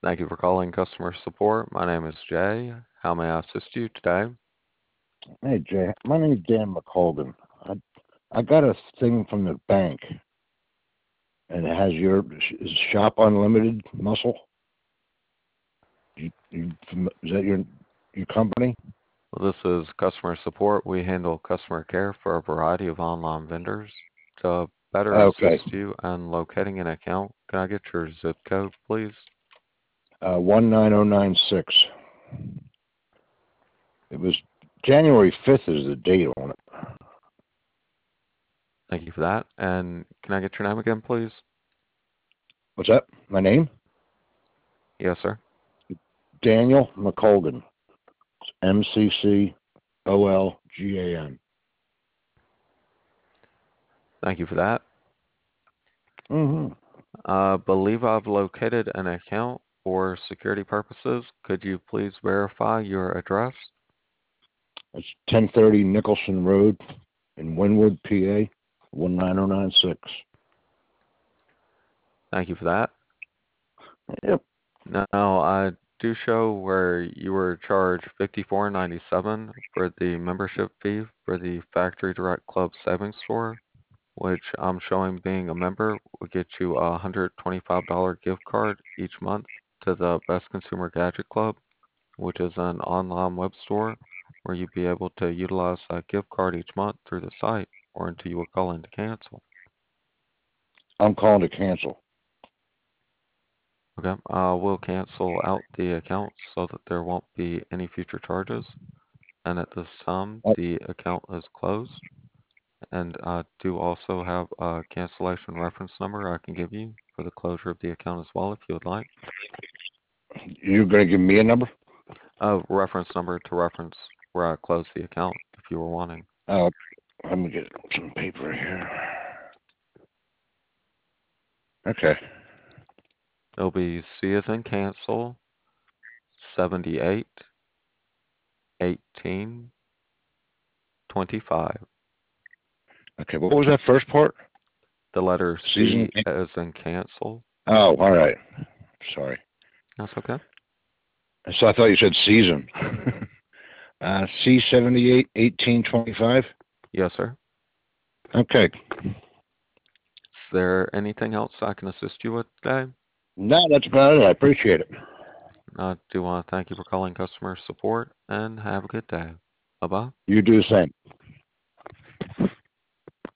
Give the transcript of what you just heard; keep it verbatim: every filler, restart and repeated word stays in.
Thank you for calling customer support. My name is Jay. How may I assist you today? Hey Jay, my name is Dan McColgan. I I got a thing from the bank, and it has your is Shop Unlimited Muscle. You, you, is that your your company? Well, this is customer support. We handle customer care for a variety of online vendors. To better Okay, assist you in locating an account, can I get your zip code, please? uh, one nine zero nine six. It was January fifth is the date on it. Thank you for that. And can I get your name again, please? What's that? My name? Yes, sir. Daniel McColgan. M C C O L G A N. Thank you for that. Mm-hmm. I believe I've located an account for security purposes. Could you please verify your address? It's ten thirty Nicholson Road in Wynwood, P A, one nine zero nine six. Thank you for that. Yep. Now, I do show where you were charged fifty-four ninety-seven for the membership fee for the Factory Direct Club Savings Store, which I'm showing being a member will get you a one hundred twenty-five dollars gift card each month to the Best Consumer Gadget Club, which is an online web store where you'd be able to utilize a gift card each month through the site or until you were calling to cancel. I'm calling to cancel. Okay, uh, we'll cancel out the account so that there won't be any future charges. And at this time, Oh, the account is closed. And I do also have a cancellation reference number I can give you for the closure of the account as well if you would like. you're going to give me a number? A reference number to reference where I closed the account if you were wanting. Uh, let me get some paper here. Okay. It'll be C as in cancel, seventy-eight, eighteen, twenty-five. Okay. What was that first part? The letter Season? C as in cancel. Oh, all right. Sorry. That's okay. So I thought you said season. uh, C seventy-eight eighteen twenty-five. Yes, sir. Okay. Is there anything else I can assist you with today? No, that's about it. I appreciate it. I do want to thank you for calling customer support and have a good day. Bye bye. You do the same.